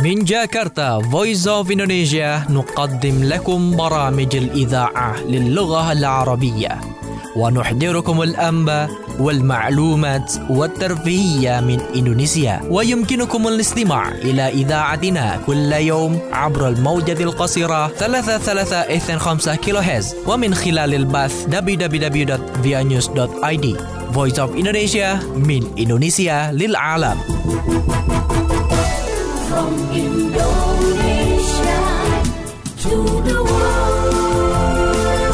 من جاكرتا Voice of Indonesia نقدم لكم برامج الإذاعة للغة العربية ونحضركم الأنباء والمعلومات والترفيهية من إندونيسيا ويمكنكم الاستماع إلى إذاعتنا كل يوم عبر الموجة القصيرة 3325 كيلوهرتز ومن خلال البث www.vianews.id Voice of Indonesia من إندونيسيا للعالم. From Indonesia to the world.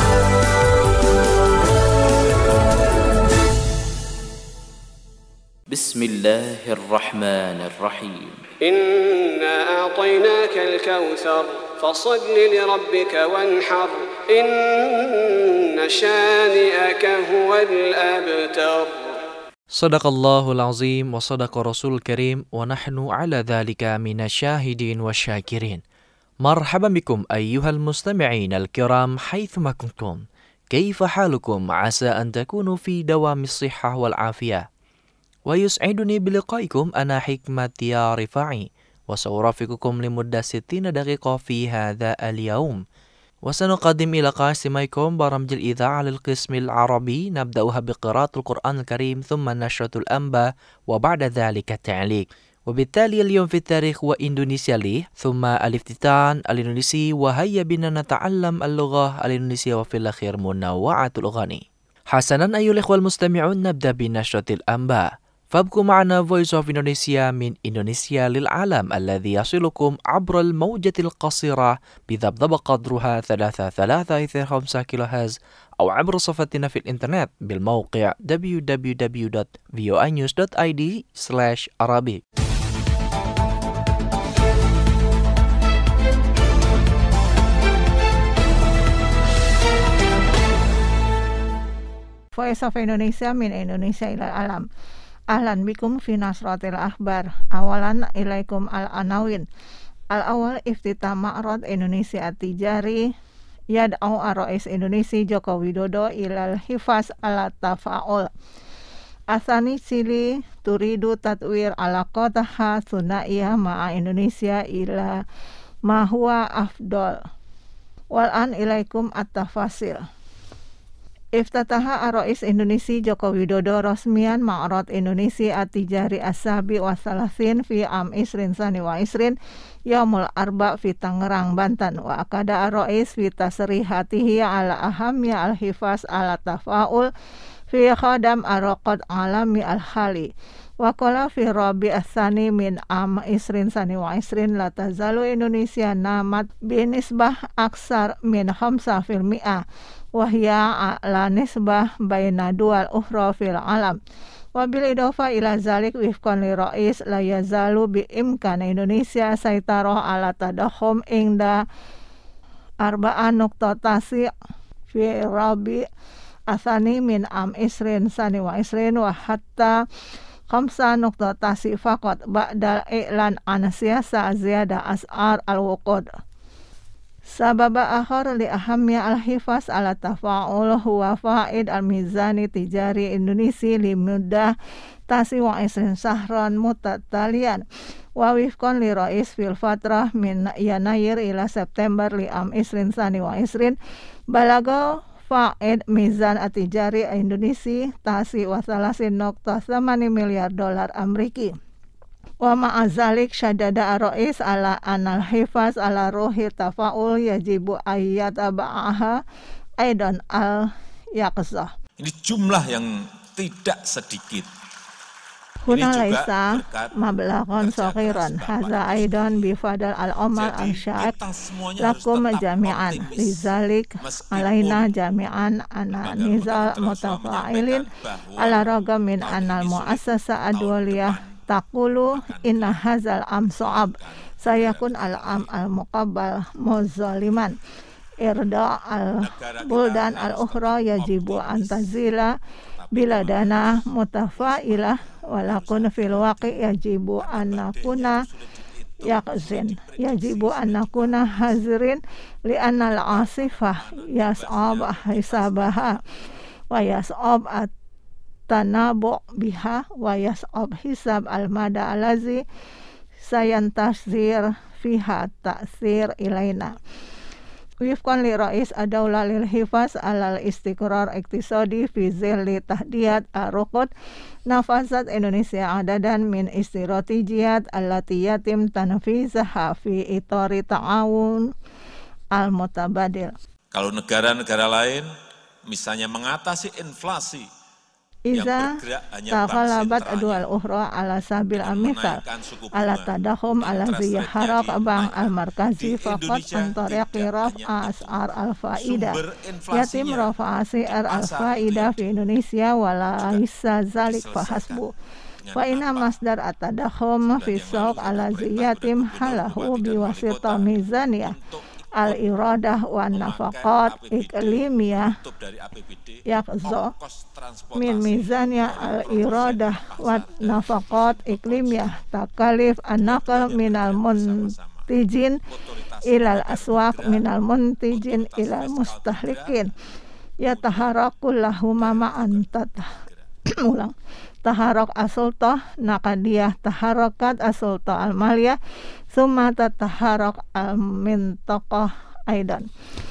بسم الله الرحمن الرحيم. إنا أعطيناك الكوثر فصل لربك وانحر إن شانئك هو الأبتر. Sadaqallahul azim wa sadaqa rasul karim wa nahnu ala dhalika minasyahidin wa syakirin. Marhaban bikum ayyuhal mustami'in al-kiram haythuma kuntum. Kaifa halukum asa an takunu fi dawamis sihhah wal afiyah. Wa yus'iduni biliqaikum ana hikmati ya rifa'i wa sawrafiqukum limudda 60 daqiqah fi hadha al-yawm. وسنقدم إلى قاسميكم برامج الإذاعة للقسم العربي نبدأها بقراءة القرآن الكريم ثم نشرة الأنباء وبعد ذلك التعليق. وبالتالي اليوم في التاريخ وإندونيسيا لي ثم الافتتان الإندونيسي وهيا بنا نتعلم اللغة الإندونيسية وفي الأخير منوعة الأغاني. حسنا أيها الإخوة المستمعون نبدأ بنشرة الأنباء. فابقوا معنا Voice of Indonesia من إندونيسيا للعالم الذي يصلكم عبر الموجة القصيرة بذبذب قدرها 3325 كيلوهرتز أو عبر صفحتنا في الإنترنت بالموقع www.voanews.id/arabic. Voice of Indonesia min Indonesia ilal alam. Ahlan bikum fi nasratil akhbar. Awalan ilaikum al-anawin. Al-awal iftitah ma'rad Indonesia At-Tijari yad'u ar-rais Indonesia Joko Widodo ilal hifaz ala tafa'ul. Asani sili turidu tatwir alaqataha sunaiyah ma'a Indonesia ila ma huwa afdol. Wal'an ilaikum at-tafasil. Iftataha ar-rais Indonesia Joko Widodo rasmian ma'rad Indonesia At-Tijari as-sabi wa salasin fi am isrin sani wa isrin yaumul arba fi Tangerang, Banten. Wa akada ar-rais fi tasrihatihi ala ahamya al-hifaz ala tafa'ul fi khadam ar-raqad alami al-khali. Wa qala fi rabi as-sani min am isrin sani wa isrin la tazalu Indonesia namat binisbah aksar min 5% wahya la nisbah baina dual ukhra fil alam. Wa bil idafa ila zalik wifqan li rais la yazalu bi imkan Indonesia saitara ala tadakhum ingda arba'an nuqtatasi fi rabi asani min am isrin sani wa isrin wa hatta khamsa nuqtatasi faqat ba'dal i'lan an siyasa ziyada as'ar al-wuqud. Sababa akhar li ahamnya al-hifaz ala tafa'ul huwa fa'id al-mizani tijari Indonesia li muddah tasi wa isrin sahran mutatalian wa wifqan li rais fil fatrah min Yanayir ila September li am isrin sani wa isrin balaga fa'id mizan at-tijari Indonesia tasi wa salasin nokta 8 miliar dolar Ameriki. Wa ma'azalik syadada ar-rais ala anal hifaz ala ruhi tafa'ul yajibu ayyat aba'aha aidan al-yaqzah. Ini jumlah yang tidak sedikit. Huna laisa mablaqan saghiran hadza aidan bi fadal al-amal al-sya'ib lakum jami'an lizalik alaina jami'an ana nizal mutafa'ilin ala ragam min anal muassasa adwaliyah taqulu inna hazal am so'ab sayakun al-am al-muqabbal muzaliman irda al-buldan al-ukhra yajibu antazila biladana mutafa'ilah walakun fil waqi yajibu annakuna yaqzin yajibu annakuna hazirin li'anna al-asifah yas'ab hisabaha wa yas'ab tanabu biha wa yas'ab hisab al-mada alazi sayantasir fiha ta'sir ilaina. Wifqan li Rais Ad-Daulah lil Hifaz alal Istiqrar Iqtisadi fi zilli tahdiyat ar-ruqud nafazat Indonesia adadan min istiratijiyat allati yatim tanfizaha fi itori ta'awun al-mutabadil. Kalau negara-negara lain misalnya mengatasi inflasi Iza taghalabat adwal ukhra ala sabil amithal ala tadahum ala ziyaharak bank al-markazi faqat antariqi raf'a as'ar al-fa'idah yatim raf'a as'ar al-fa'idah fi Indonesia wala isa zalik fahasbu fa inna masdar atadahum fi suq ala ziyatim halahu biwasita mizaniyah al-iradah wa nafaqat iklimiyah yakzo min mizannya al-iradah wa nafaqat iklimiyah takalif an-naql minal muntijin ilal aswaq minal muntijin ilal mustahlikin yataharakul lahuma ma'an ulang taharak asultah nakadiyah taharakat asultah al-maliyah summa tataharak al-mintaqah aidan.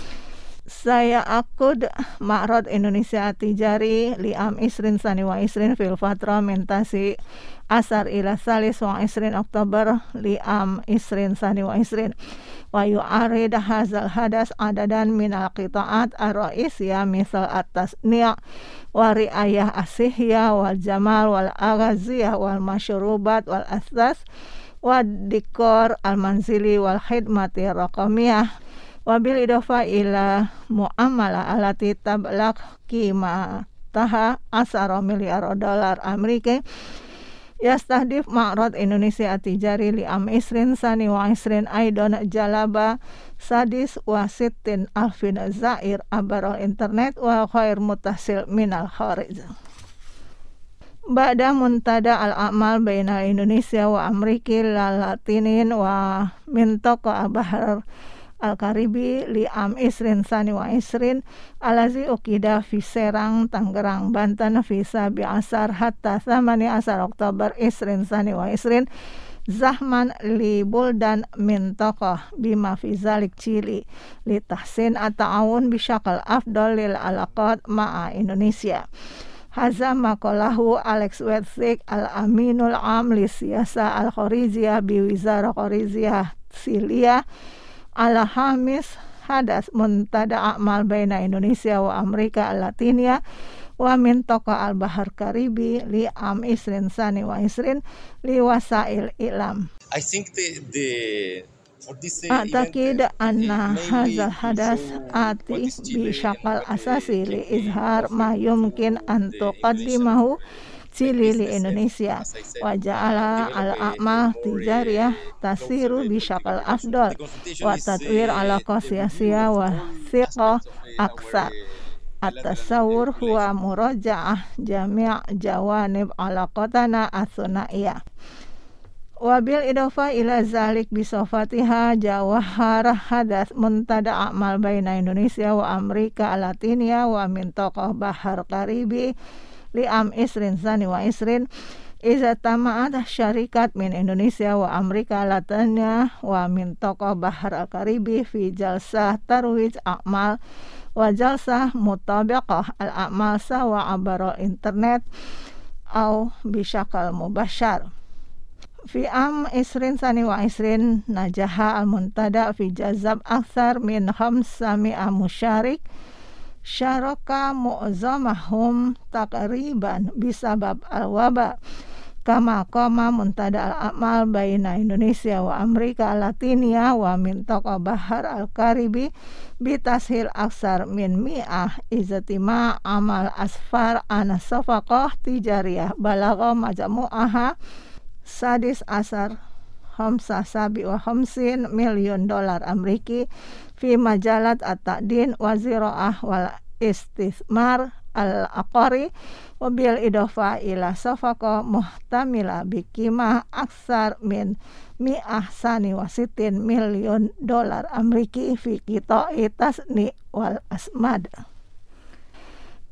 Saya akud Ma'rad Indonesia Tijari li'am isrin sani wa isrin fil fatra mentasi asar ila salis wa isrin Oktober li'am isrin sani wa isrin wa yu'arid hazal hadas adadan minal qita'at ar-ra'isiyah misal atas niya' wa ri'ayah asihya wal jamal wal aghaziyah wal masyrubat wal asas wa dikor al-manzili wal khidmati raqamiyah wabil idofa ila mu'amala alati tablak qimataha asara miliar dolar Amerika yastahdif Ma'rad Indonesia Tijari li am isrin sani wa isrin aidon jalaba sadis wa sittin alfin zair abarol internet wa khair mutasil minal kharij. Ba'da muntada al-amal baina Indonesia wa Amerika lalatinin wa mintaqa bahar Al-Karibi li'am isrin sani wa isrin alazi ukida fi Serang, Tangerang, Banten fi sabi asar hatta samani asar Oktober isrin sani wa isrin zahman li buldan mintaqah bima fi zalik Chili li tahsin at-ta'awun bisyakal afdal lil alaqat ma'a Indonesia. Haza maqalahu Alex Wetzik al-aminul am li siyasa al-Khoriziyah bi wizara Khoriziyah Silia ala hamis hadas muntada a'mal baina Indonesia wa Amerika al-Latinia wa mintaqa al-Bahar Karibi li am isrin sani wa isrin li wasail ilam. I think for this Atakid anna hazal hadas ati bi syakal asasi li izhar ma yumkin an tuqaddimahu Chili li Indonesia wa ja'ala al-a'mal tijariyah tasiru bisyakal afdal wa tatwir ala qasiyasiyah wa thiqah aksar at-tasawur huwa muraja'ah jami' jawanib alaqatana as-sunaiyah wa bil idafa ila zalik bisofatiha jawahar hadas muntada a'mal baina Indonesia wa Amerika al-Latinia wa mintaqah Bahar Karibi li'am isrin sani wa isrin iza tama'at syarikat min Indonesia wa Amerika Latinia wa mintaqah Bahar Al-Karibi fi jalsah tarwij a'mal wa jalsah mutabiqah al-a'mal sawa abara internet au bisyakal mubasyar. Fi am isrin sani wa isrin najaha al-muntada fi jazab aksar min 500 musyarik syaraka mu'zamahum takriban bisabab al-waba kama qama muntada al-amal baina Indonesia wa Amerika Latinia wa mintaqa Bahar Al-Karibi bitashil aksar min mi'ah izatima amal asfar ana safaqah tijariyah balagha majmu'aha sadis asar $55 million Ameriki fi majalat at-ta'din wa zira'ah wal istismar al-aqari wa bil idafa ila safaqa muhtamila bikimah aksar min mi'ah sani wa $60 million Ameriki fi qita'i tasni wal asmad.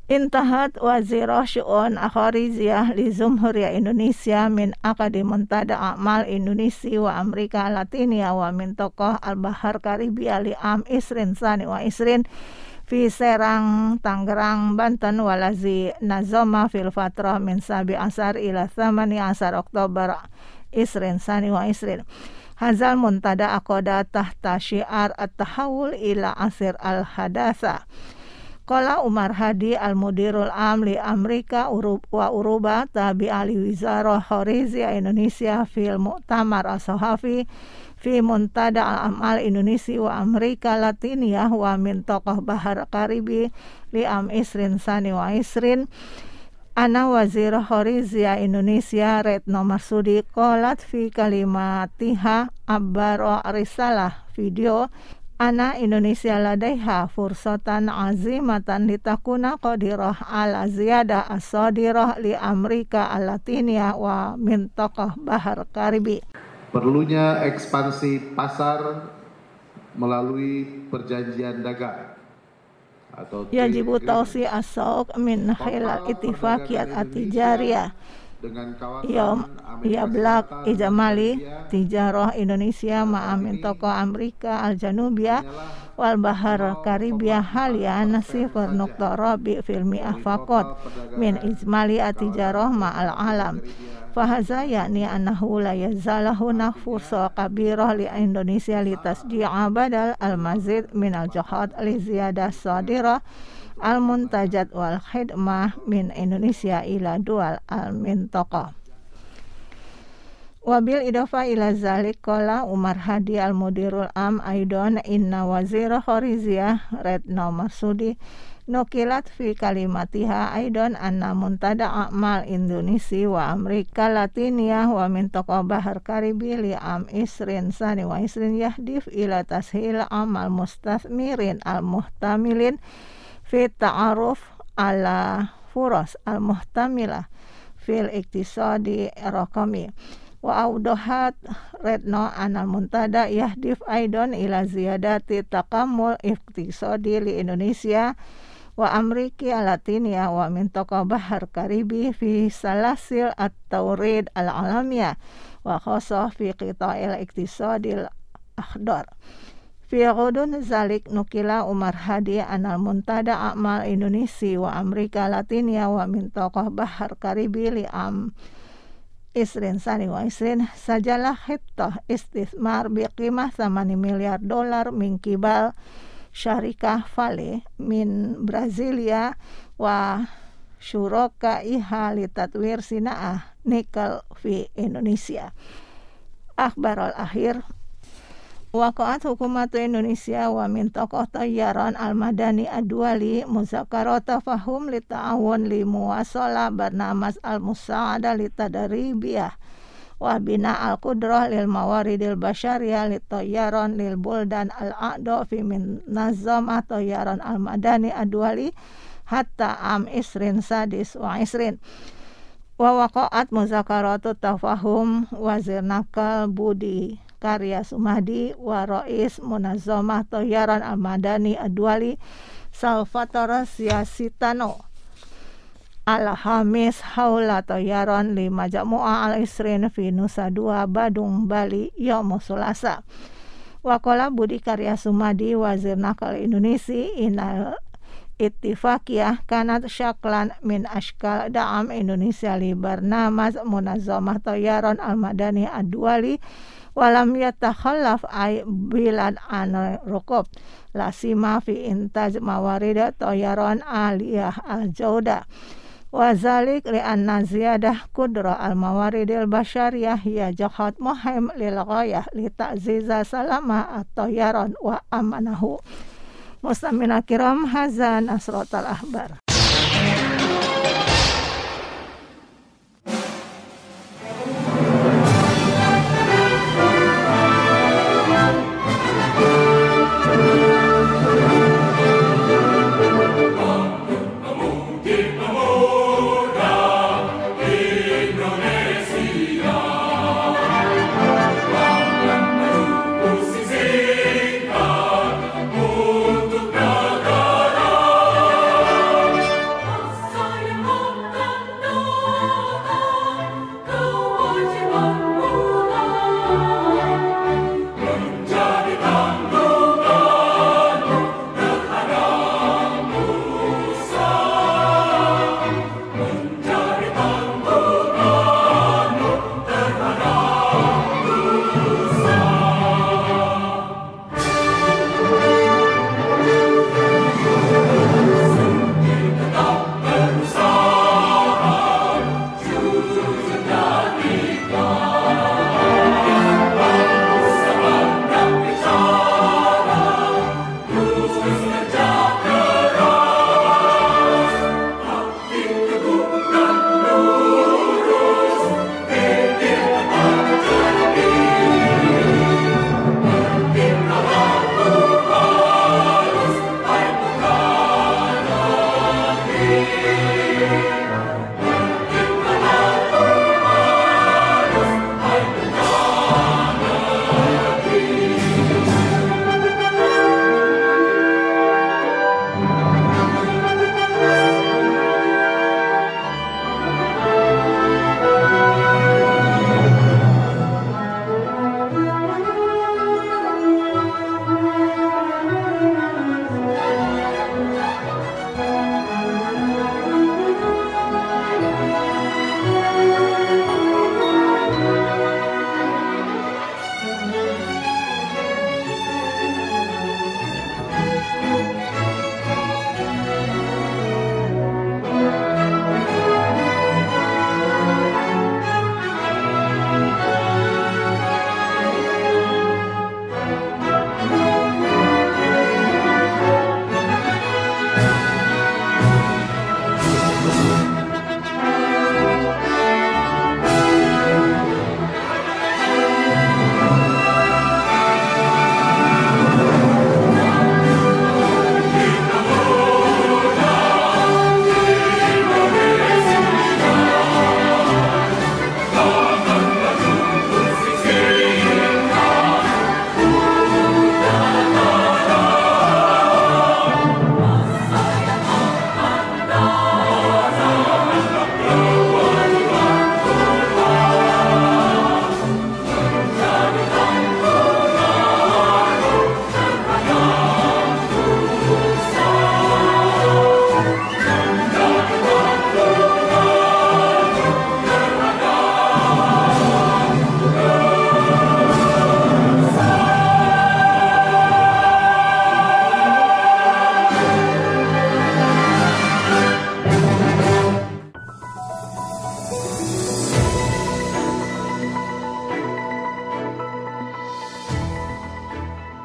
Intahat Wazirah Syu'un Kharijiyah li Jumhuriyah Indonesia min Akadi Muntada A'mal Indonesia wa Amerika Latinia wa min tokoh Al-Bahar Karibia li am isrin sani wa isrin fi Serang Tangerang Banten walazi nazama fil fatrah min sabi asar ila thamani asar Oktober isrin sani wa isrin. Hazal muntada aqoda tahta syiar at-tahawul ila asir al-hadatha. Qala Umar Hadi al-Mudirul Am li Amerika wa Uruba tabi ali Wizarah Kharijiyah Indonesia fil Mu'tamar as-Sahafi fi Muntada al-Amal Indonesia wa Amerika Latinia wa min tokoh Bahar Karibi li am isrin sani wa isrin. Ana Wazir Kharijiyah Indonesia Retno Marsudi qolat fi kalimatiha abbaro risalah video Ana Indonesia ladaiha fursatan azimatan litakuna qadirah ala ziyadah as-sadirah li Amerika al-Latinia wa min tokoh Bahar Karibi. Perlunya ekspansi pasar melalui perjanjian dagang atau yajibu tausi as-sauq min khilal ittifaqiyat at-tijariyah Yom Yablak Ijamali Tijarah Indonesia ma'amin tokoh Amerika Al-Janubiyah wal Bahar Karibia halian sifar nukta rabi filmi afakot min ijmali atijarah ma'al alam fahaza yakni annahu la yazalahu nafursa kabirah li Indonesia li tasji'a badal al-mazid min al-jahad li ziyadah sadirah al-muntajat wal khidmah min Indonesia ila dual al-mintaqah. Wabil idafa ila zalik qala Umar Hadi al-Mudirul Am aidan inna Wazir Kharijiyah Retno Marsudi nukilat fi kalimatiha aidan anna muntada a'mal Indonesia wa Amerika Latinia wa min tokoh Bahar Karibi li am isrin sani wa isrin yahdif ila tashil amal mustathmirin al-muhtamilin fi ta'aruf ala furas al-muhtamilah fil iktisadi rakami wa awdahat Retno anal muntada yahdif aidan ila ziyadati taqammul iktisadi li Indonesia wa Ameriki Latinia wa min tokoh Bahar Karibi fi salasil at-tawrid al-alamiyah wa khasah fi qita'il iktisadil akhdar. Fi ghudun zalik nukila Umar Hadi anal muntada a'mal Indonesia wa Amerika Latinia wa min tokoh Bahar Karibi li am isrin sani wa isrin sajalah hittah istismar biqimah 8 miliar dolar min kibal syarikah Vale min Brazilia wa syuraka iha li tatwir sina'ah nikel fi Indonesia. Akhbar al-akhir waqa'at hukumatu Indonesia wa min tokoh tayyaran al-madani ad-duwali muzakarata fahum li ta'awun li muwasala barnamas al-musa'ada li tadaribiyah wa bina al-qudrah lil mawaridil basyariyah li tayyaran lil buldan al-a'do fi min nazam tayyaran al-madani ad-duwali hatta am isrin sadis wa isrin wa waqa'at muzakaratu tafahum wazir nakal Budi Karya Sumadi wa Rais Munazzamah Tayyaran Al-Madani Ad-Duwali Salvatore Siasitano Al-Hamis Haula Tayyaran li Majmu'ah Al-Isrin fi Nusa Dua Badung Bali Yaum Sulasa. Waqala Budi Karya Sumadi Wazir Nakal Indonesia inal ittifaqiyah kanat syaklan min ashkal da'am Indonesia li barnamaz Munazzamah Tayyaran Al-Madani Ad-Duwali walam yatakhallaf ay bilad an rukub lasima fi intaj mawarida tayyaran aliyah al-jauda wa zalik li anna ziyadah qudra al-mawaridil basyariyah hiya jahad muhim lil ghayah li ta'ziza salama at-tayyaran wa amanahu. Mustamina kiram hadza nasratul ahbar.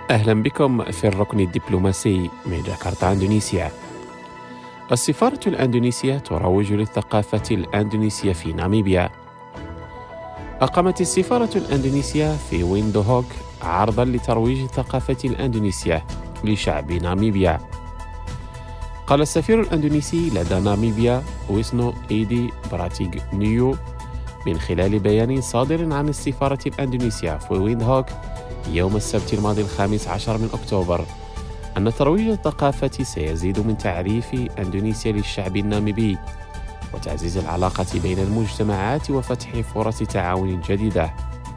أهلا بكم في الركن الدبلوماسي من جاكرتا إندونيسيا. السفارة الأندونيسية تروج للثقافة الأندونيسية في ناميبيا. أقامت السفارة الأندونيسية في ويندهوك عرضاً لترويج الثقافة الأندونيسية لشعب ناميبيا. قال السفير الأندونيسي لدى ناميبيا ويسنو إيدي براتيغ نيو من خلال بيان صادر عن السفارة الأندونيسية في ويندهوك يوم السبت الماضي 15 من أكتوبر أن ترويج الثقافة سيزيد من تعريف أندونيسيا للشعب الناميبي وتعزيز العلاقة بين المجتمعات وفتح فرص تعاون جديدة.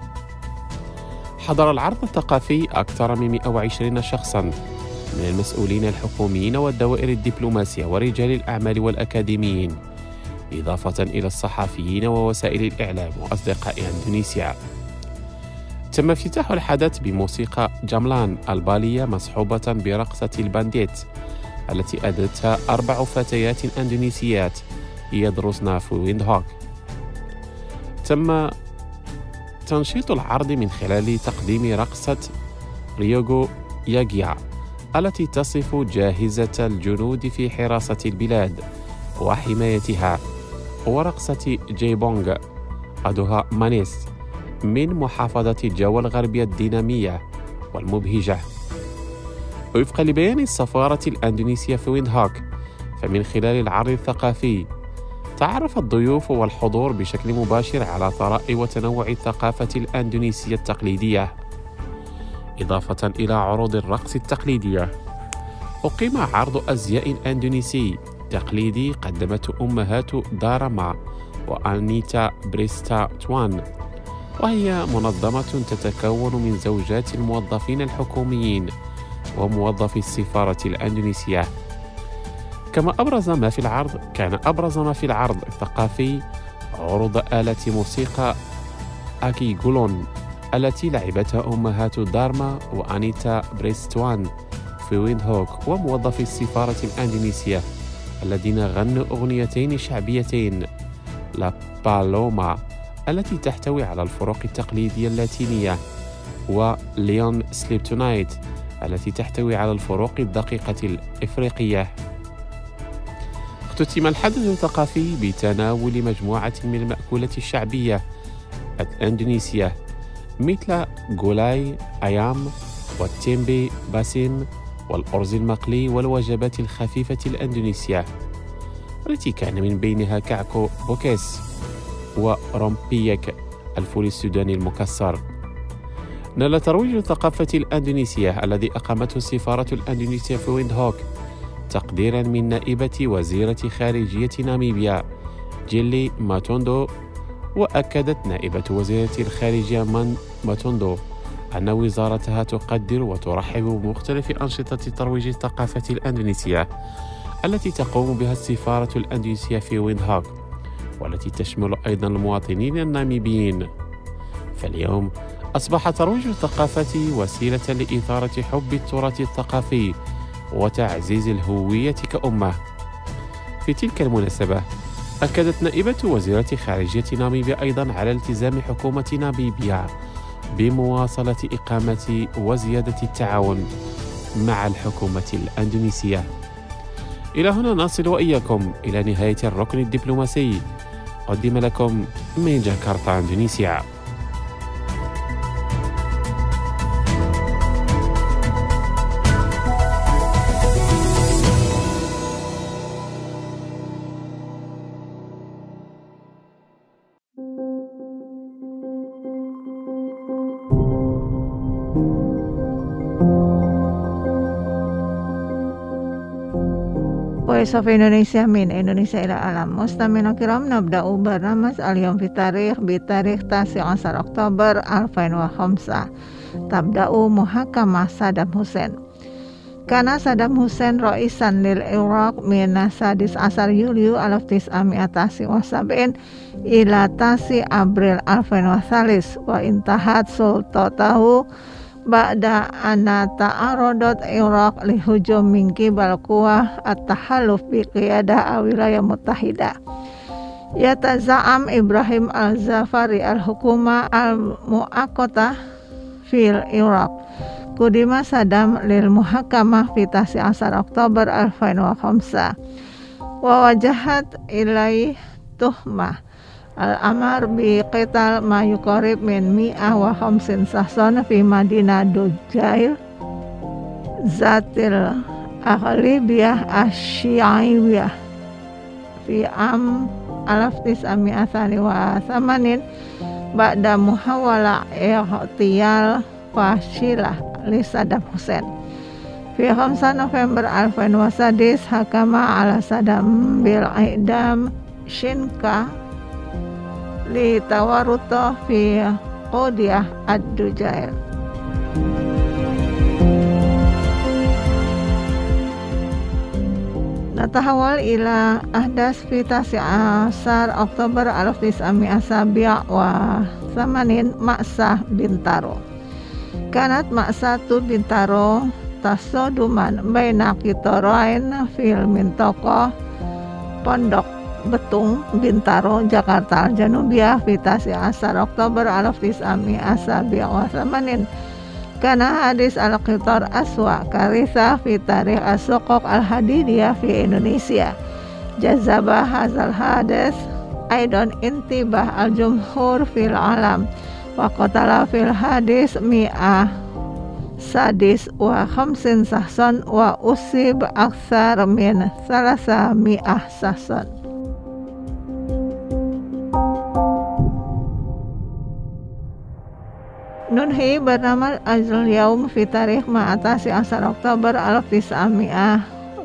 حضر العرض الثقافي أكثر من 120 شخصاً من المسؤولين الحكوميين والدوائر الدبلوماسية ورجال الأعمال والأكاديميين، إضافة إلى الصحفيين ووسائل الإعلام وأصدقاء أندونيسيا. تم افتتاح الحدث بموسيقى جاملان البالية مصحوبة برقصة البانديت التي أدتها 4 فتيات أندونيسيات يدرسن في ويندهوك. تم تنشيط العرض من خلال تقديم رقصة ريوغو ياغيا التي تصف جاهزة الجنود في حراسة البلاد وحمايتها، ورقصة جيبونغ أدوها مانيس من محافظة جوا الغربية الدينامية والمبهجة. وفقا لبيان السفارة الأندونيسية في ويندهوك، فمن خلال العرض الثقافي تعرف الضيوف والحضور بشكل مباشر على ثراء وتنوع الثقافة الأندونيسية التقليدية، إضافة إلى عروض الرقص التقليدية. أقيم عرض أزياء أندونيسي تقليدي قدمته أمهات دارما وأنيتا بريستا توان، وهي منظمة تتكون من زوجات الموظفين الحكوميين وموظفي السفارة الأندونيسية. كان أبرز ما في العرض الثقافي عروض آلة موسيقى أكي جولون التي لعبتها أمهات دارما وأنيتا بريستوان في ويندهوك وموظفي السفارة الأندونيسية الذين غنوا أغنيتين شعبيتين، لا بالوما التي تحتوي على الفروق التقليدية اللاتينية، وليون سليب تونايت التي تحتوي على الفروق الدقيقة الإفريقية. اختتم الحدث الثقافي بتناول مجموعة من المأكولات الشعبية الأندونيسية مثل غولاي أيام والتيمبي باسين والأرز المقلي والوجبات الخفيفة الأندونيسية، والتي كان من بينها كعكو بوكيس ورمبيك الفول السوداني المكسر. نال ترويج الثقافة الأندونيسية الذي أقامته السفارة الأندونيسية في ويندهوك تقديرا من نائبة وزيرة خارجية ناميبيا جيلي ماتوندو. وأكدت نائبة وزيرة الخارجية ماتوندو أن وزارتها تقدر وترحب بمختلف أنشطة ترويج الثقافة الأندونيسية التي تقوم بها السفارة الأندونيسية في ويندهوك، والتي تشمل أيضا المواطنين الناميبيين. فاليوم أصبح ترويج الثقافة وسيلة لإثارة حب التراث الثقافي وتعزيز الهوية كأمة. في تلك المناسبة أكدت نائبة وزيرة خارجية ناميبيا أيضا على التزام حكومة ناميبيا بمواصلة إقامة وزيادة التعاون مع الحكومة الأندونيسية. إلى هنا نصل وإياكم إلى نهاية الركن الدبلوماسي، قدم لكم من جاكرتا إندونيسيا. Voice of Indonesia min Indonesia ila alam. Mustamina kiram nabda'u barnamas al-yawm fi tarikh bitarikh 19 Oktober 2005. Tabda'u muhakamah Saddam Hussein. Kana Saddam Hussein ra'isan lil Iraq min 16 Yulyu 1979 ila 10 April 2003 wa intahat sultatahu ba'da anna ta'arodat Iraq li hujum min qibal quwah at-tahalluf bi qiyadah wilayah muttahida. Yataza'am Ibrahim al-Zafari al-hukuma al-mu'aqqatah fil Iraq Kudima Saddam lil Muhakamah fi 19 Oktober 2005 wa wajahat ilai tuhmah al-amar bi qital ma yuqarib min 150 sahson fi Madinah Dujail zatil aghlibiyah asy-syi'iyah fi am 1988 ba'da muhawala ightiyal fashilah li Saddam Hussein. Fi 5 November 2001 hakama ala Saddam bil i'dam shinka li tawaruto fi qudiyah ad-Dujail. Natahawal ila ahdas fi 19 Oktober 1987 wa samanin Ma'sah Bintaro. Kanat Ma'satu Bintaro tasoduman baina qitarain fil mintaqah Pondok Betung Bintaro Jakarta Janubiyah fi 19 Oktober 1987 Kana hadis al-qitar aswa karisa fi tarikh as-suquq al-hadidiyah fi Indonesia. Jazaba hazal hadis aidan intibah al-jumhur fil alam wa qatala fil hadis mi'ah sadis wa khamsin sahson wa usib aksar min salasa mi'ah sahson. Nunhi bernama Azul Yaum fi tarikh ma'atasi 10 Oktober 1950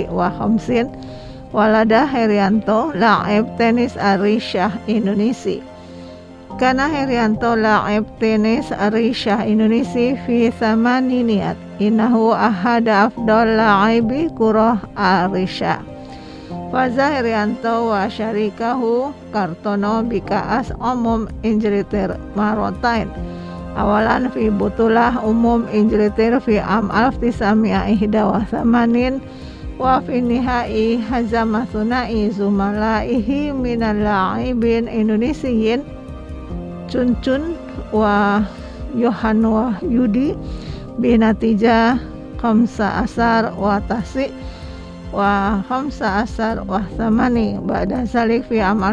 walada Herianto la'ib tenis Arishah Indonesia. Kana Herianto la'ib tenis Arishah Indonesia fi thamaniniat innahu ahada afdal la'ibi kurah Arishah. Faza Herianto wa syarikahu Kartono bika'as umum injritir marotain. Awalan fi butulah umum injritir fi am 1981 wa fi nihai hazama sunai zumalaihi minal la'ibin Indonesiyin Cuncun wa Yohan wa Yudi binatijah 15 wa tasi wa 15 wa thamani ba'da salik fi am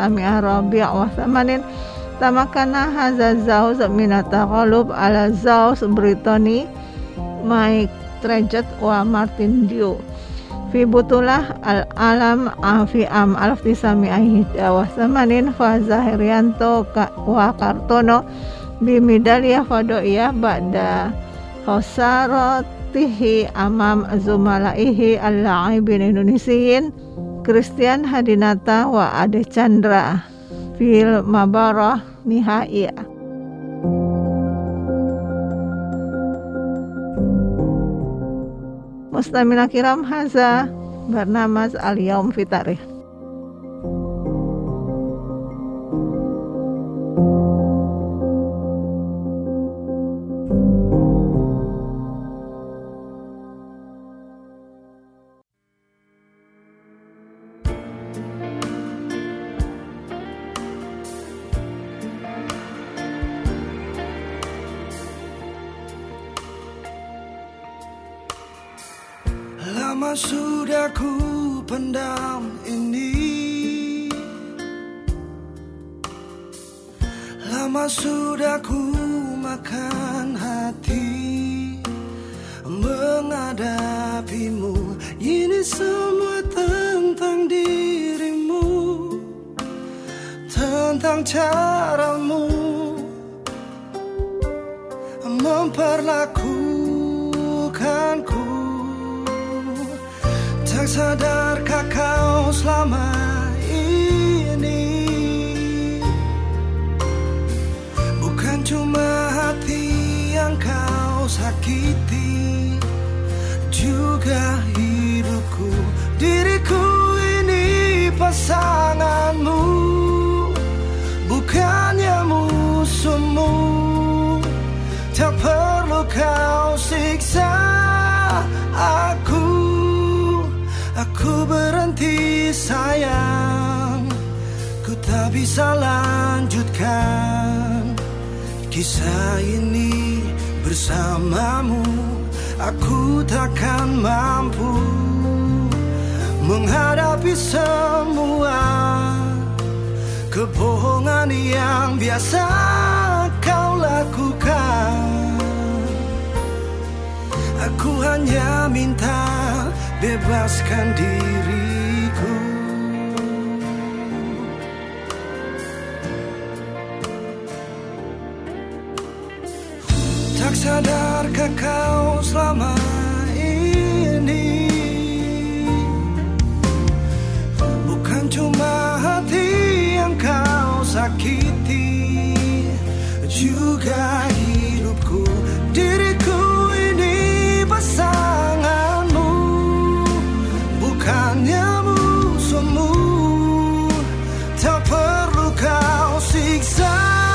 1984 tamakana hadza zauz min at-taghalub ala zauz Britoni Mike Trejet wa Martin Dew fi butulah al-alam fi am 1988 fa Zahirianto wa Kartono bi medaliyah fadoiyah ba'da khosaratihi amam zumalaihi al-la'ibin Indonesiyin Christian Hadinata wa Ade Chandra fil mabarah nihaiya. Mustamina kiram haza bernamaz al-yaum fi tarikh. Lama sudah ku pendam ini, lama sudah ku makan hati menghadapimu. Ini semua tentang dirimu, tentang caramu memperlakukanku. Tak sadarkah kau selama ini bukan cuma hati yang kau sakiti, juga hidupku. Diriku ini pasanganmu, bukannya musuhmu. Tak perlu kau siksa aku berhenti sayang. Ku tak bisa lanjutkan kisah ini bersamamu aku takkan mampu menghadapi semua kebohongan yang biasa kau lakukan. Aku hanya minta bebaskan diriku. Tak sadarkah kau selama ini bukan cuma hati yang kau sakiti, juga hidupku, diriku ini pasanganmu, bukannya musuhmu. Tak perlu kau siksa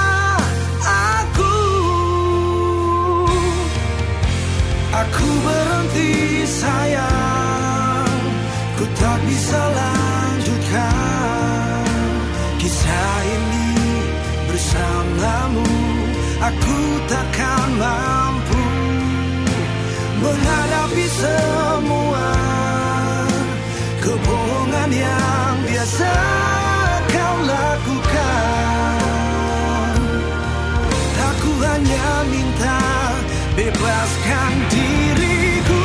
aku berhenti sayang, ku tak bisa lanjutkan kisah ini bersamamu. Aku takkan mampu menghadapi semua kebohongan yang biasa kau lakukan. Aku hanya minta bebaskan diriku.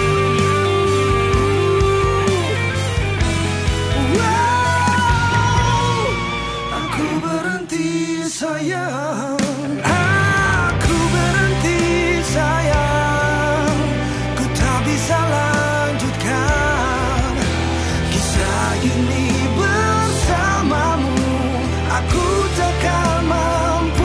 Wow, aku berhenti sayang. Aku berhenti sayang. Ku tak bisa lanjutkan kisah ini bersamamu. Aku takkan mampu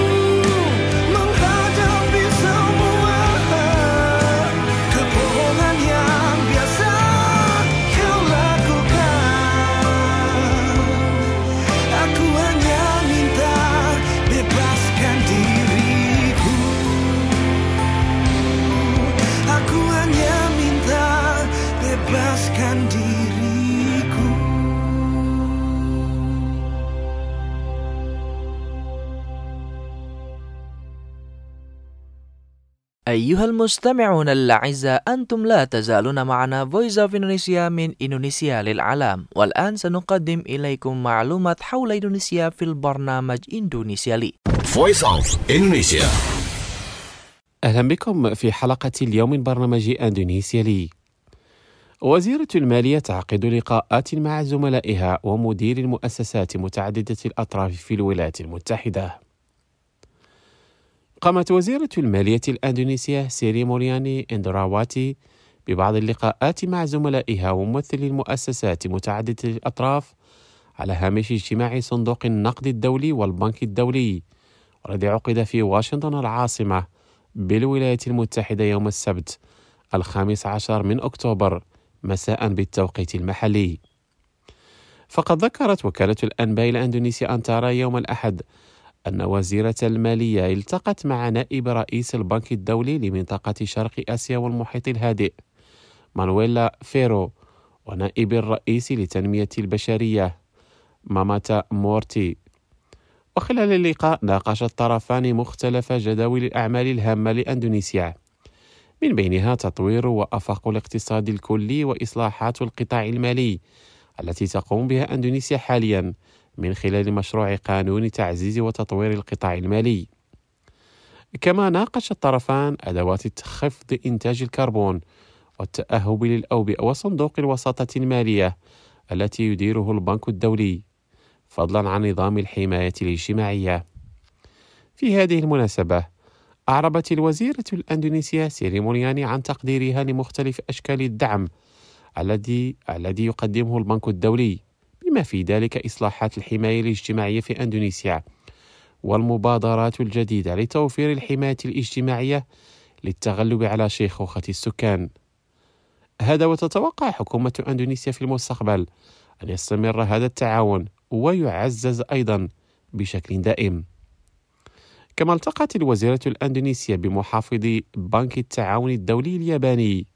bebaskan diriku. أيها المستمعون الأعزاء، أنتم لا تزالون معنا Voice of Indonesia من إندونيسيا للعالم. والآن سنقدم إليكم معلومات حول إندونيسيا في البرنامج إندونيسيا لي. Voice of Indonesia. أهلا بكم في حلقة اليوم من برنامج إندونيسيا لي. وزيرة المالية تعقد لقاءات مع زملائها ومدير المؤسسات متعددة الأطراف في الولايات المتحدة. قامت وزيرة المالية الأندونيسية سيري مورياني إندراواتي ببعض اللقاءات مع زملائها وممثلي المؤسسات متعددة الأطراف على هامش اجتماع صندوق النقد الدولي والبنك الدولي، والذي عقد في واشنطن العاصمة بالولايات المتحدة يوم السبت 15 من أكتوبر مساء بالتوقيت المحلي. فقد ذكرت وكالة الأنباء الأندونيسية أنتارا يوم الأحد أن وزيرة المالية التقت مع نائب رئيس البنك الدولي لمنطقة شرق آسيا والمحيط الهادئ مانويلا فيرو، ونائب الرئيس لتنمية البشرية ماماتا مورتي. وخلال اللقاء ناقش الطرفان مختلف جداول الأعمال الهامة لأندونيسيا، من بينها تطوير وآفاق الاقتصاد الكلي وإصلاحات القطاع المالي التي تقوم بها أندونيسيا حاليا من خلال مشروع قانون تعزيز وتطوير القطاع المالي. كما ناقش الطرفان أدوات خفض إنتاج الكربون والتأهب للأوبئة وصندوق الوساطة المالية التي يديره البنك الدولي، فضلا عن نظام الحماية الاجتماعية. في هذه المناسبة أعربت الوزيرة الأندونيسية سيري مورياني عن تقديرها لمختلف أشكال الدعم الذي يقدمه البنك الدولي، بما في ذلك إصلاحات الحماية الاجتماعية في أندونيسيا والمبادرات الجديدة لتوفير الحماية الاجتماعية للتغلب على شيخوخة السكان. هذا وتتوقع حكومة أندونيسيا في المستقبل أن يستمر هذا التعاون ويعزز أيضا بشكل دائم. كما التقت الوزيرة الأندونيسية بمحافظ بنك التعاون الدولي الياباني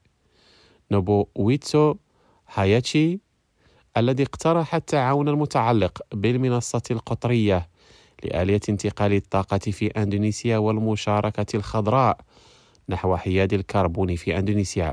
نوبويتسو هاياتشي، الذي اقترح التعاون المتعلق بالمنصة القطرية لآلية انتقال الطاقة في أندونيسيا والمشاركة الخضراء نحو حياد الكربون في أندونيسيا.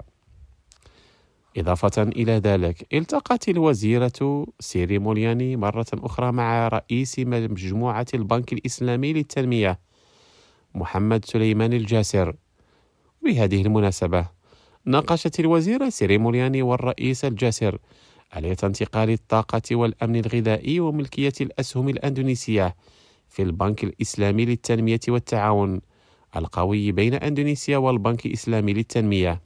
إضافة إلى ذلك، التقت الوزيرة سيريمولياني مرة أخرى مع رئيس مجموعة البنك الإسلامي للتنمية محمد سليمان الجاسر. بهذه المناسبة ناقشت الوزيرة سيريمولياني والرئيس الجاسر آلية انتقال الطاقة والأمن الغذائي وملكية الأسهم الأندونيسية في البنك الإسلامي للتنمية والتعاون القوي بين أندونيسيا والبنك الإسلامي للتنمية.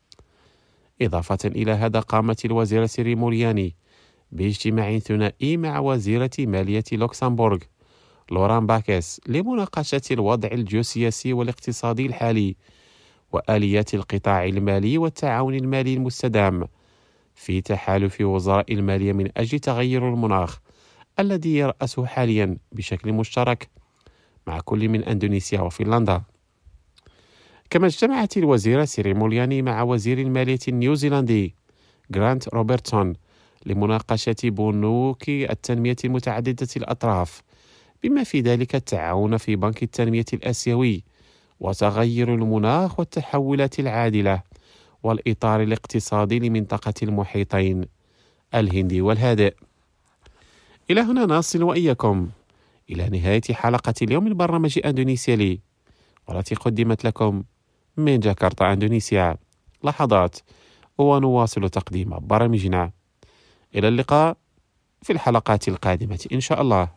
إضافة إلى هذا، قامت الوزيرة سيريمولياني باجتماع ثنائي مع وزيرة مالية لوكسمبورغ لوران باكيس لمناقشة الوضع الجيوسياسي والاقتصادي الحالي وآليات القطاع المالي والتعاون المالي المستدام في تحالف وزراء المالية من أجل تغير المناخ الذي يرأسه حاليا بشكل مشترك مع كل من أندونيسيا وفنلندا. كما اجتمعت الوزيرة سيريمولياني مع وزير المالية النيوزيلندي غرانت روبرتسون لمناقشة بنوك التنمية المتعددة الأطراف بما في ذلك التعاون في بنك التنمية الآسيوي وتغير المناخ والتحولات العادلة والإطار الاقتصادي لمنطقة المحيطين الهندي والهادئ. إلى هنا نصل وإياكم إلى نهاية حلقة اليوم من برنامج أندونيسيا لي، والتي قدمت لكم من جاكرتا أندونيسيا. لحظات ونواصل تقديم برامجنا. إلى اللقاء في الحلقات القادمة إن شاء الله.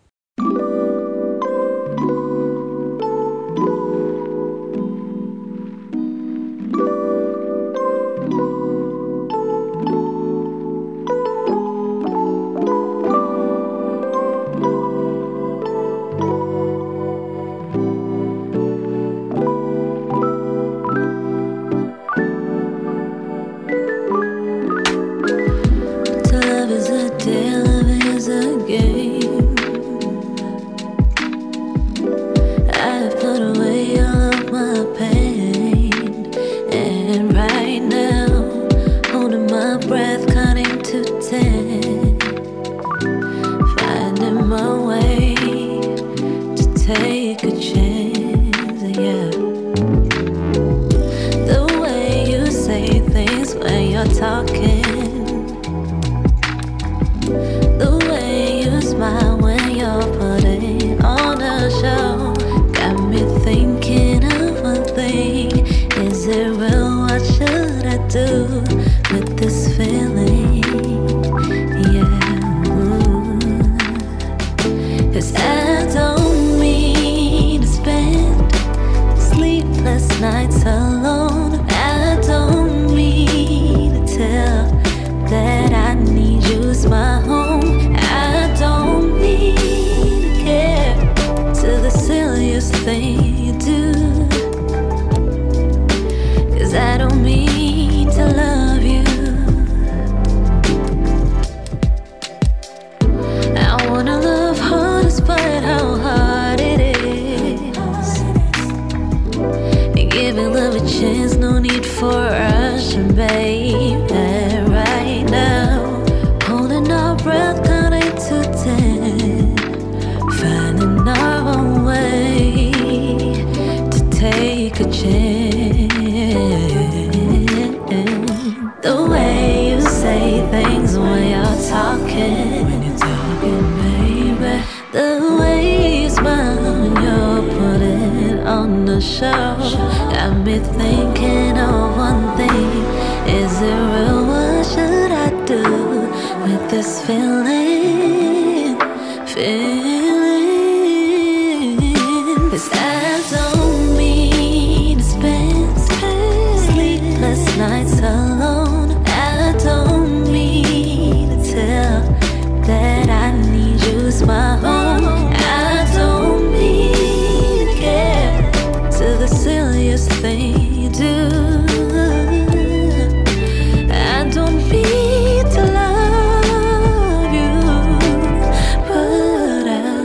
But I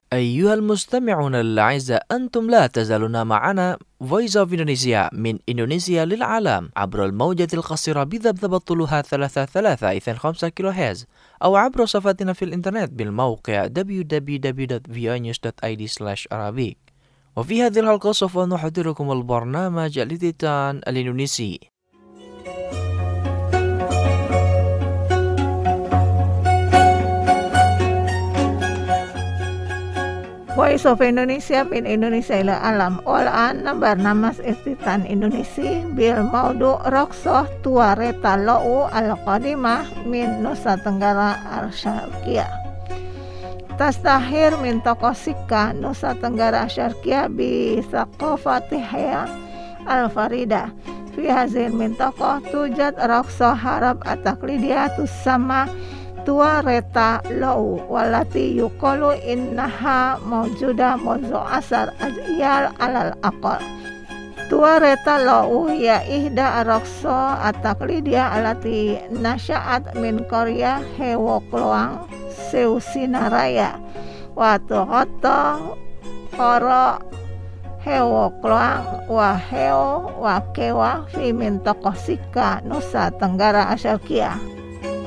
أيها المستمعون الأعزاء، أنتم لا تزالون معنا Voice of Indonesia من إندونيسيا للعالم عبر الموجة القصيرة بذبذبة طولها 33.5 كيلو هرتز، أو عبر صفحتنا في الإنترنت بالموقع www.voanews.id/Arabic. وفي هذه الحلقة سوف نحضركم البرنامج التيتان الإندونيسي. Voice of Indonesia min Indonesia ila alam. Walaan barnamas istitan Indonesia bil maudu roksoh tuareta lo'u al-qadimah min Nusa Tenggara Syarqiyah. Tastahir min tokosika Nusa Tenggara Syarqiyah bi saqafatihya al-farida. Fi hazil min tokoh tujad roksoh harab ataklidiyah tussama tuareta lo'u walati yuqalu innaha mawjuda munzu asar ajyal alal aqal. Tuareta lo'u ya ihda raqsa ataklidiyah alati nasya'at min qarya Hewokloang Seusinaraya wa tuqatta qara Hewokloang wa Heo wa Kewa fi mintaqah Sika Nusa Tenggara Syarqiyah.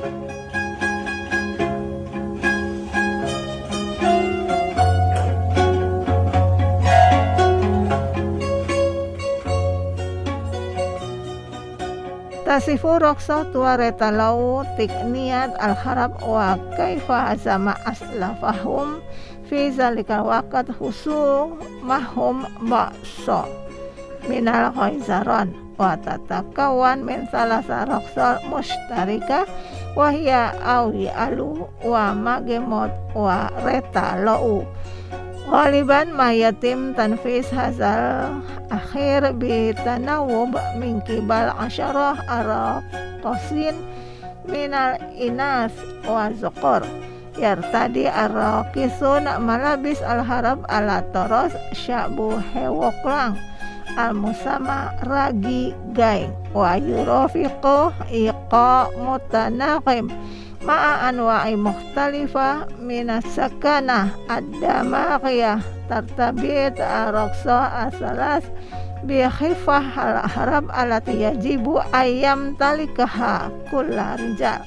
Tasifu rokso tuareta lau tikniat al-harab wa kaifa azama aslafahum fi zalikal waqt husu mahum ba'so minal khaizaron wa tatakawan min salasa rokso mushtarika wa hiya awi alu wa magemot wa reta lau. Ghaliban ma yatim tanfis hazal akhir bi tanawub min kibal asyarah araqasin minal inas wa zuqur yartadi arraqisun malabis al-harab ala toros syabu hewoklang al-musama ragi gaing wa yurofiqo iqa mutanaqim ma'a anwa'i mukhtalifah minas sakanah ad-damaqiyah tartabit araqsa asalas bi khifah al-harab alati yajibu ayyam talikaha kulla rijal.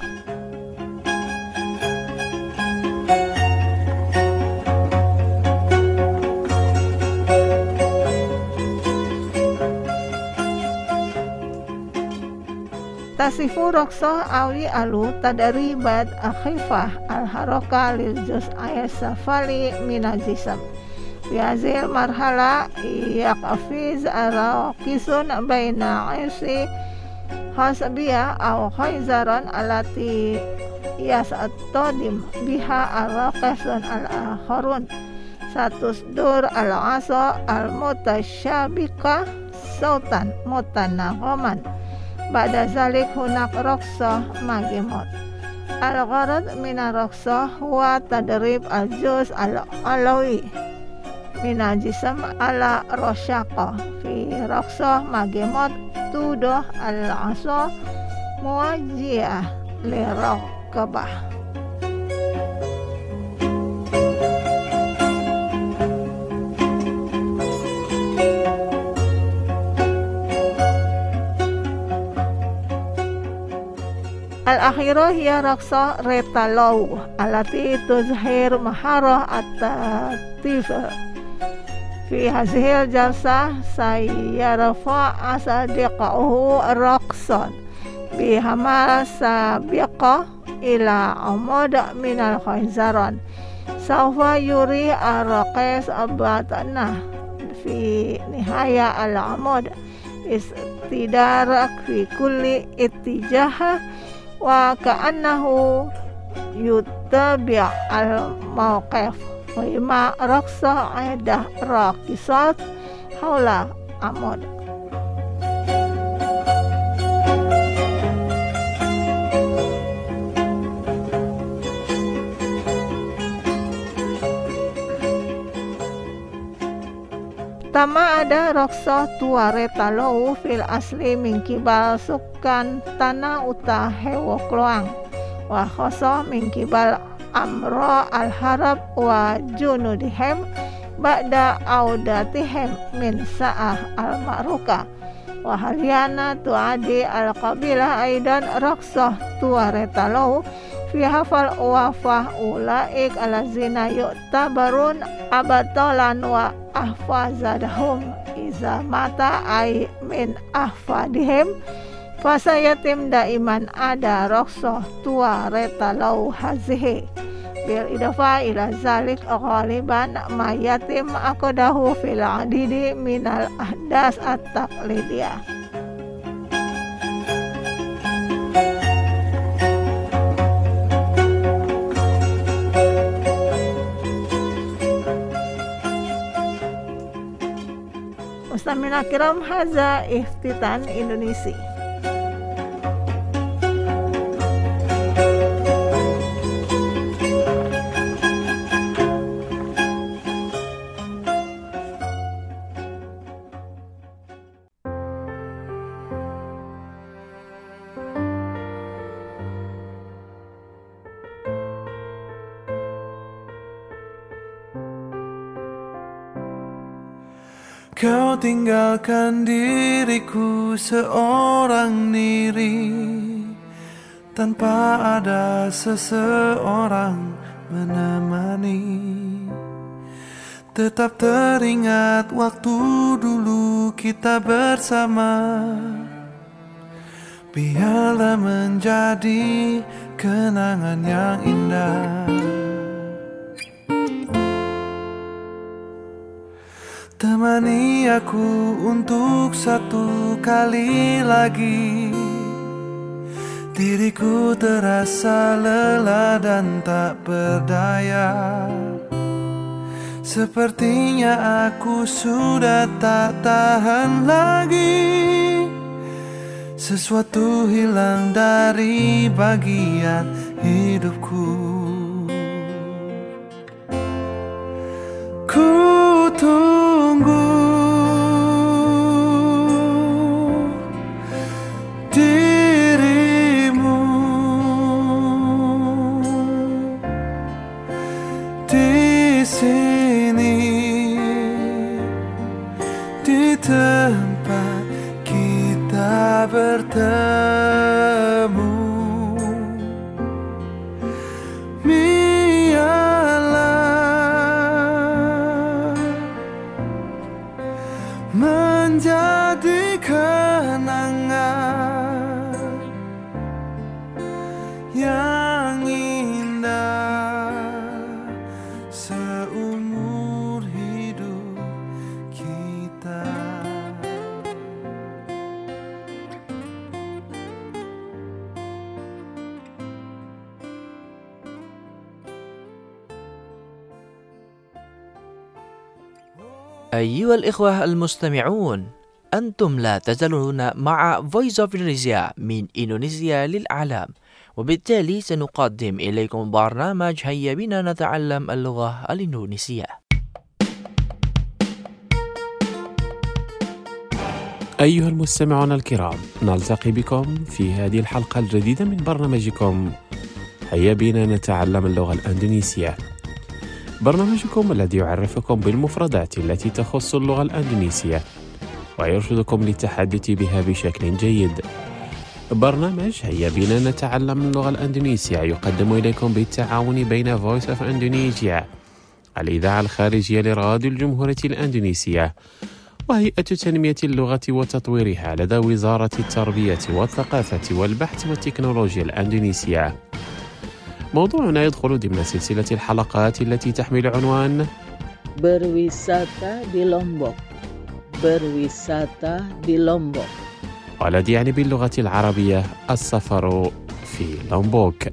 Tasifu roksoh awi alu tadaribat akhifah al-haroka lil juz ayat safali minajisam. Biazil marhala yaqafiz araqisun baina isi hasabiyah au khaizaran alati yasatodim biha araqasun al-akharun satus dur al-asa al-mutasyabika sautan mutanaqaman. Ba'da zalik hunak raqsah magimot. Al-gharad mina raqsah huwa tadrib al-juz al-alawi mina jisam ala rosyaqa fi raqsah magimot tudoh al-asa muwajjiyah li raqabah. Al-akhirah hiya raqsa reta law alati tuzhir maharah at-tatif fi hazihil jalsah sayyarfa asadiqahu raqsan bihamal sabiqah ila amad minal khaizaran sawfa yuri araqis abatana fi nihaya al-amad istidarak fi kulli ittijah wa ka'annahu yutabi' al-mawqif wa ima raqsa aidah raqisat haula amud. Pertama ada raqsa tuareta lau fil asli min kibal sukan tanah uta hewokloang wa khoso min kibal amra al-harab wa junudihim ba'da audatihim min sa'ah al-ma'ruka wa halyana tu'adi al-qabilah aidan raksah tuaretalau fi hafal wafah ulaik alazina yu'tabarun abatalan wa ahfazadahum iza mata ay min ahfadihim fasayatim daiman ada raksah tuaretalau hazihi bil idafa ila zalik ghaliban mayatim aqdahu fil adidi minal ahdas at-taqlidiyah. Mustamina kiram, haza iftitan Indonesia. Kau tinggalkan diriku seorang diri tanpa ada seseorang menemani. Tetap teringat waktu dulu kita bersama. Biarlah menjadi kenangan yang indah. Temani aku untuk satu kali lagi. Diriku terasa lelah dan tak berdaya. Sepertinya aku sudah tak tahan lagi. Sesuatu hilang dari bagian hidupku. Ku tunggu dirimu di sini, di tempat kita bertemu. Menjadi kenangan yang indah seumur hidup kita. أيها الإخوة المستمعون، أنتم لا تزالون مع Voice of Indonesia من إندونيسيا للعالم، وبالتالي سنقدم إليكم برنامج هيا بنا نتعلم اللغة الإندونيسية. أيها المستمعون الكرام، نلتقي بكم في هذه الحلقة الجديدة من برنامجكم هيا بنا نتعلم اللغة الإندونيسية، برنامجكم الذي يعرفكم بالمفردات التي تخص اللغة الإندونيسية ويرشدكم للتحدث بها بشكل جيد. برنامج هيا بنا نتعلم اللغة الإندونيسية يقدم إليكم بالتعاون بين Voice of Indonesia، الإذاعة الخارجية لراديو الجمهورية الإندونيسية، وهيئة تنمية اللغة وتطويرها لدى وزارة التربية والثقافة والبحث والتكنولوجيا الإندونيسية. موضوعنا يدخل ضمن سلسلة الحلقات التي تحمل عنوان Berwisata di Lombok. Berwisata di Lombok، والذي يعني باللغة العربية السفر في لومبوك.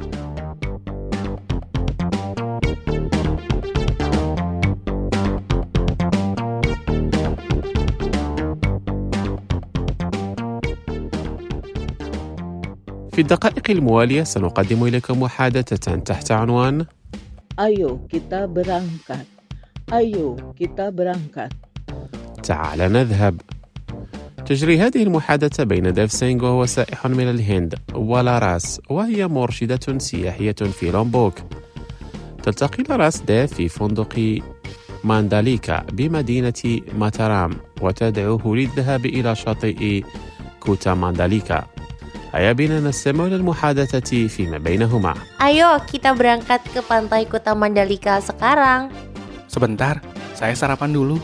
في الدقائق الموالية سنقدم إليكم محادثة تحت عنوان Ayo kita berangkat. Ayo kita berangkat. تعال نذهب. تجري هذه المحادثة بين ديف سينغ وهو سائح من الهند، ولاراس وهي مرشدة سياحية في لومبوك. تلتقي لاراس ديف في فندق مانداليكا بمدينة ماتارام وتدعوه للذهاب إلى شاطئ كوتا مانداليكا. هيا بنا نستمع للمحادثة فيما بينهما. Ayo kita berangkat ke pantai Kuta Mandalika sekarang. Sebentar, saya sarapan dulu.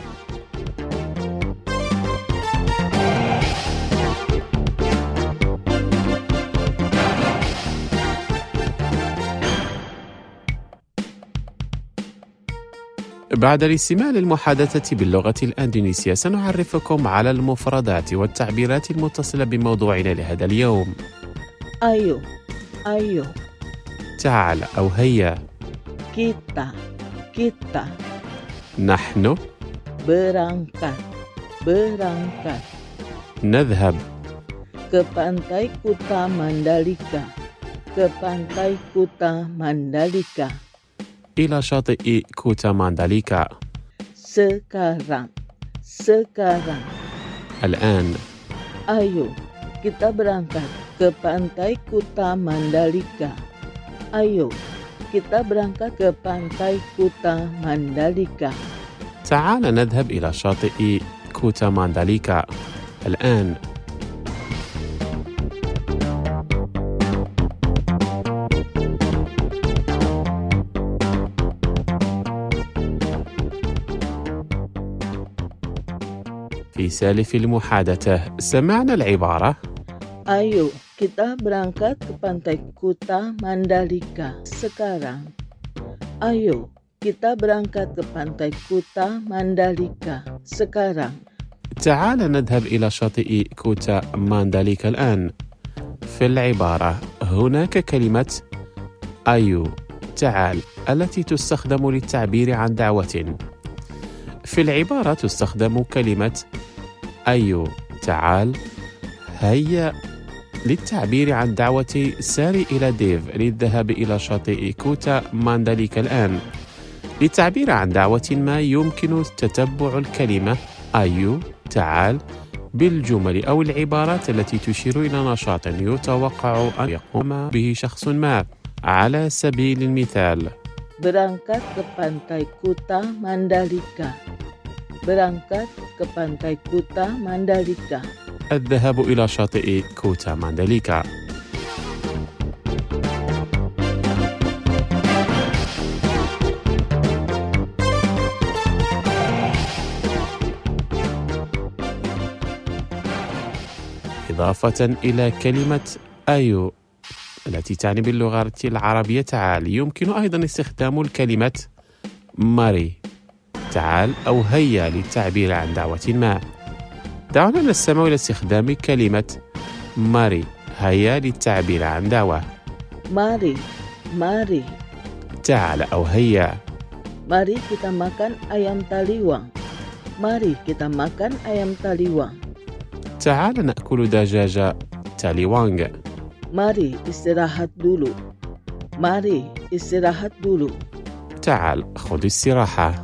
بعد الاستماع للمحادثة باللغة الأندونيسية سنعرفكم على المفردات والتعبيرات المتصلة بموضوعنا لهذا اليوم. Ayo, ayo. تعال أو هيا. Kita. نحن. Berangkat. نذهب. Ke pantai Kuta Mandalika. إلى شاطئ كوتا مانداليكا. Sekarang. الآن. Ayo, kita berangkat ke pantai Kuta Mandalika. تعال نذهب إلى شاطئ كوتا مانداليكا. الآن. في سالف المحادثة سمعنا العبارة Ayo, kita berangkat ke pantai Kuta Mandalika sekarang. تعال نذهب إلى شاطئ كوتا مانداليكا الآن. في العبارة هناك كلمة أيو تعال التي تستخدم للتعبير عن دعوة. في العبارة تستخدم كلمة أيو تعال هيا للتعبير عن دعوة ساري إلى ديف للذهاب إلى شاطئ كوتا مانداليكا الآن. للتعبير عن دعوة ما يمكن تتبع الكلمة أيو تعال بالجمل أو العبارات التي تشير إلى نشاط يتوقع أن يقوم به شخص ما. على سبيل المثال berangkat ke pantai Kuta Mandalika. الذهاب إلى شاطئ كوتا مانداليكا. إضافة إلى كلمة أيو التي تعني باللغة العربية تعال يمكن أيضا استخدام الكلمة ماري تعال أو هيا للتعبير عن دعوة ما. دعونا نستمع إلى استخدام كلمة ماري هيا للتعبير عن دعوة. Mari. تعال أو هيا. Mari kita makan ayam taliwang. تعال نأكل دجاج تاليوانغ. Mari istirahat dulu. تعال خذ استراحة.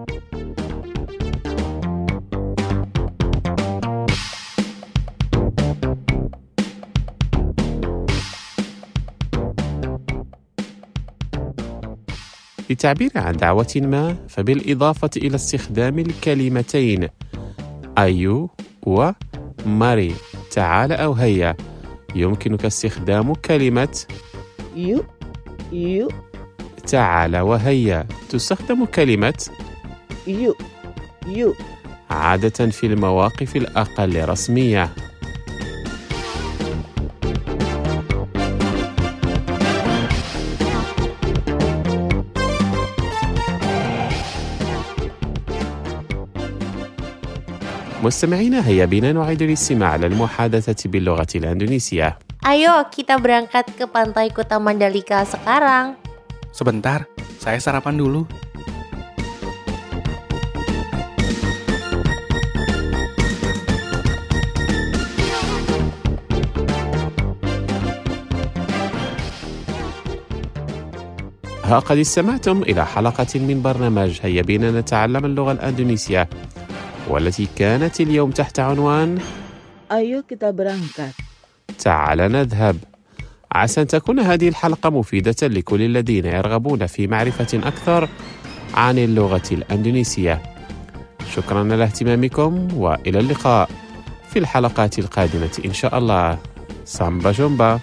للتعبير عن دعوة ما فبالإضافة إلى استخدام الكلمتين أيو وماري تعال أو هيا يمكنك استخدام كلمة يو. تعال وهيا تستخدم كلمة يو عادة في المواقف الأقل رسمية. مستمعينا هيا بنا نعيد الاستماع للمحادثة باللغة الأندونيسية. Ayo kita berangkat ke pantai Kuta Mandalika sekarang. Sebentar, saya sarapan dulu. قد استمعتم إلى حلقة من برنامج هيا بنا نتعلم اللغة الأندونيسية والتي كانت اليوم تحت عنوان Ayo kita berangkat. تعال نذهب. عسى أن تكون هذه الحلقة مفيدة لكل الذين يرغبون في معرفة أكثر عن اللغة الأندونيسية. شكرا لاهتمامكم وإلى اللقاء في الحلقات القادمة إن شاء الله. سامبا جومبا.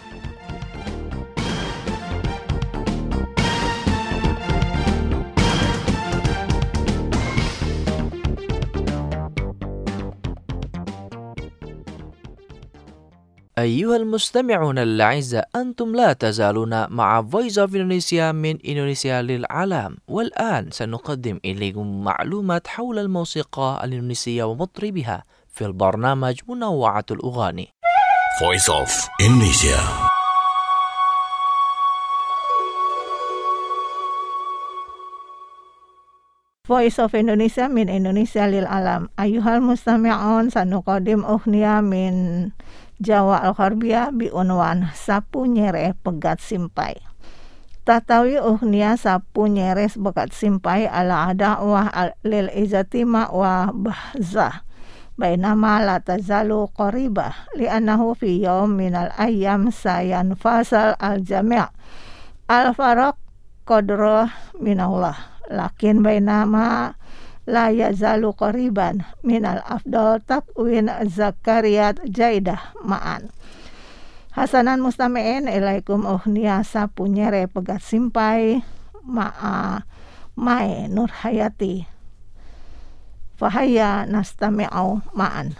أيها المستمعون الأعزاء، أنتم لا تزالون مع Voice of Indonesia من إندونيسيا للعالم، والآن سنقدم إليكم معلومات حول الموسيقى الإندونيسية ومطربها في البرنامج منوعة الأغاني. Voice of Indonesia. Voice of Indonesia min Indonesia lil alam. Ayuhal mustami'un sanuqadim ughniya min Jawa al-Gharbiyah bi unwan sapu nyere pegat simpai. Tatawi ughniya sapu nyere pegat simpai ala ada'wah lil izatima wa bahzah. Bainama la tazalu qaribah li'annahu fi yawm minal ayyam sayanfasal al-jami' al-faraq qadra minallah. Lakin bainama la yazalu qariban minal afdal takwin zakariyat jaidah ma'an. Hasanan mustami'in ilaikum ughniya sapu nyere pegat simpai ma'a mai nur hayati. Fahaya nastami'au ma'an.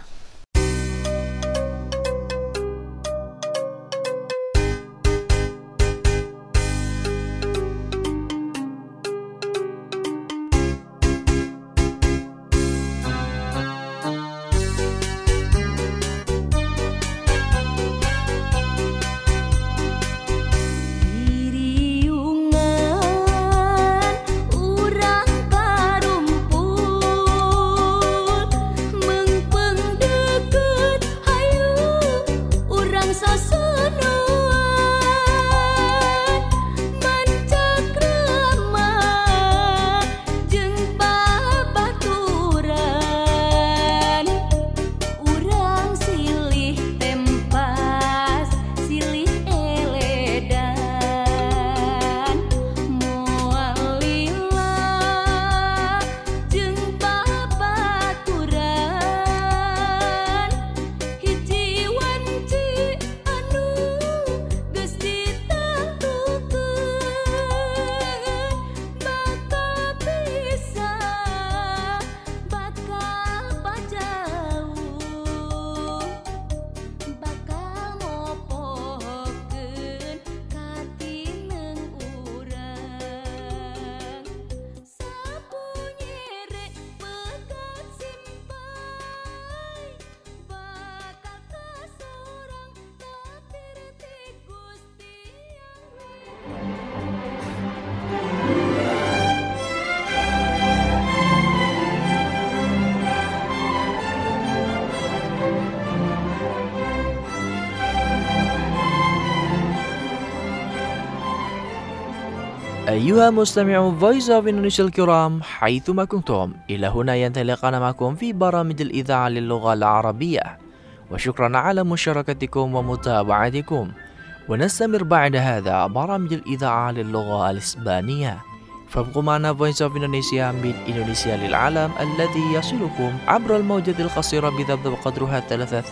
أيها مستمعو Voice of Indonesia الكرام حيثما كنتم، إلى هنا ينطلقنا معكم في برامج الإذاعة للغة العربية، وشكرا على مشاركتكم ومتابعتكم. ونستمر بعد هذا برامج الإذاعة للغة الإسبانية، فابقوا معنا Voice of Indonesia من إندونيسيا للعالم الذي يصلكم عبر الموجة القصيرة بضبط قدرها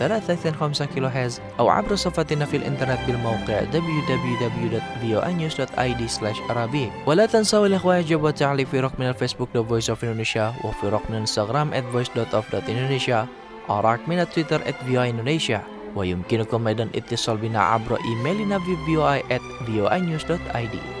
3.5 كيلوهرتز أو عبر صفحتنا في الإنترنت بالموقع www.voanews.id/arabic. ولا تنسوا الإخوة إعجاب والتعليق في رقمنا الفيسبوك The Voice of Indonesia، وفي رقمنا الانستغرام @voice.of.indonesia، ورقمنا تويتر @voaindonesia. ويمكنكم أيضا اتصال بنا عبر إيميلنا في voa@voanews.id.